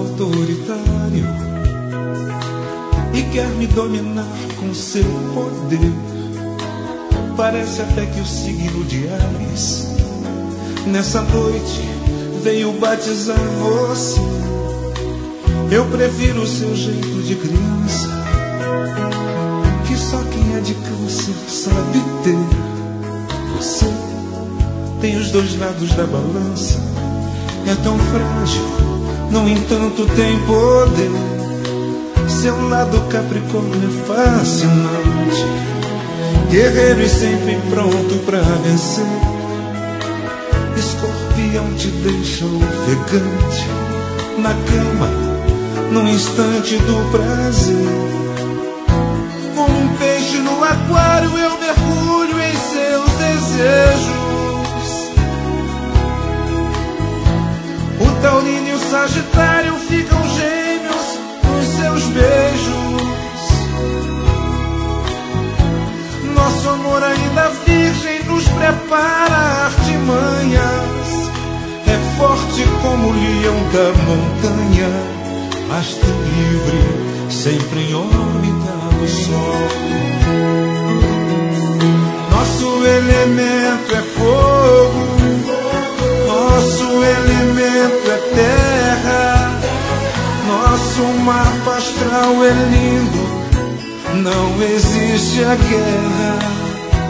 autoritário e quer me dominar com seu poder. Parece até que o signo de Áries nessa noite veio batizar você. Eu prefiro o seu jeito de criança, que só quem é de câncer sabe ter. Você tem os dois lados da balança, é tão frágil, no entanto tem poder. Seu lado Capricórnio é fascinante, guerreiro e sempre pronto pra vencer. Escorpião te deixa ofegante, na cama, num instante do prazer. Como um peixe no aquário eu mergulho em seus desejos. O taurino e o sagitário ficam gêmeos nos seus beijos. Nosso amor ainda virgem nos prepara artimanhas. É forte como o leão da montanha, astro livre, sempre em órbita do sol. Nosso elemento é fogo, nosso elemento é terra. Nosso mapa astral é lindo, não existe a guerra.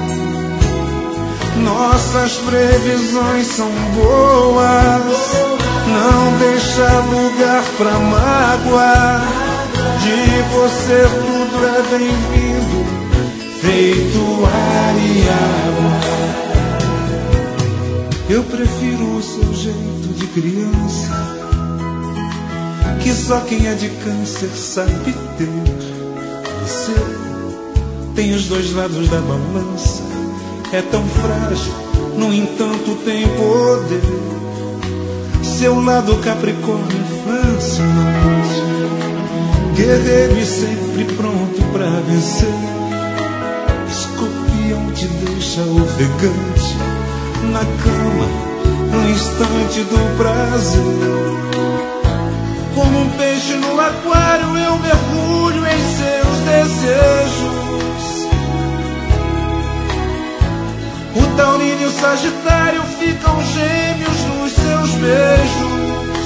Nossas previsões são boas, não deixa lugar pra mágoa. De você tudo é bem-vindo, feito ar e água. Eu prefiro o seu jeito de criança, que só quem é de câncer sabe ter. Você tem os dois lados da balança, é tão frágil, no entanto tem poder. Seu lado Capricórnio é fascinante, guerreiro e sempre pronto pra vencer. Escorpião te deixa ofegante, na cama, no instante do prazer. Como um peixe no aquário eu mergulho em seus desejos. O taurino e o sagitário ficam gêmeos nos seus beijos.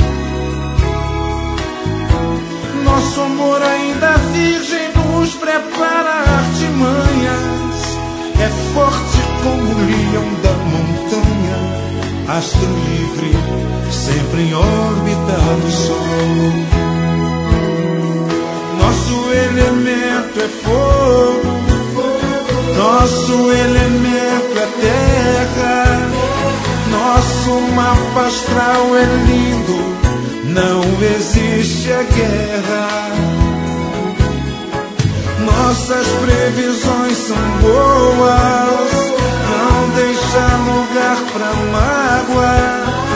Nosso amor ainda virgem nos prepara artimanhas. É forte como o leão da montanha, astro livre, sempre em órbita do sol. Nosso elemento é fogo, nosso elemento é terra. Nosso mapa astral é lindo, não existe a guerra. Nossas previsões são boas, não deixa lugar pra mágoa.